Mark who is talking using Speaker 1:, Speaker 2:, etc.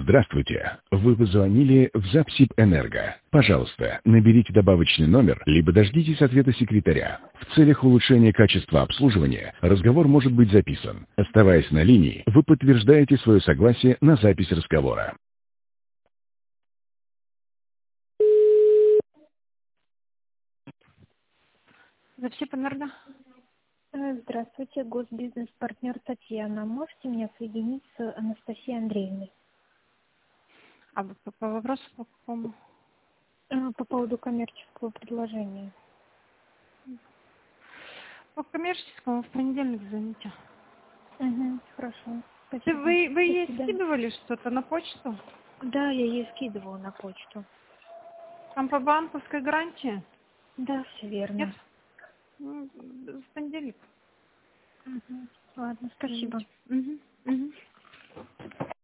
Speaker 1: Здравствуйте. Вы позвонили в Запсибэнерго. Пожалуйста, наберите добавочный номер, либо дождитесь ответа секретаря. В целях улучшения качества обслуживания разговор может быть записан. Оставаясь на линии, вы подтверждаете свое согласие на запись разговора.
Speaker 2: Запсибэнерго.
Speaker 3: Здравствуйте, госбизнес-партнер Татьяна. Можете меня соединить с Анастасией Андреевной?
Speaker 2: А вы по вопросу по какому?
Speaker 3: По поводу коммерческого предложения.
Speaker 2: По коммерческому в понедельник звоните.
Speaker 3: Угу, хорошо. Спасибо.
Speaker 2: Вы
Speaker 3: До
Speaker 2: ей
Speaker 3: свидания.
Speaker 2: скидывали что-то на почту?
Speaker 3: Да, я ей скидывала на почту.
Speaker 2: Там по банковской гарантии?
Speaker 3: Да, все
Speaker 2: Нет?
Speaker 3: верно.
Speaker 2: В понедельник.
Speaker 3: Угу. Ладно, спасибо.
Speaker 2: Угу.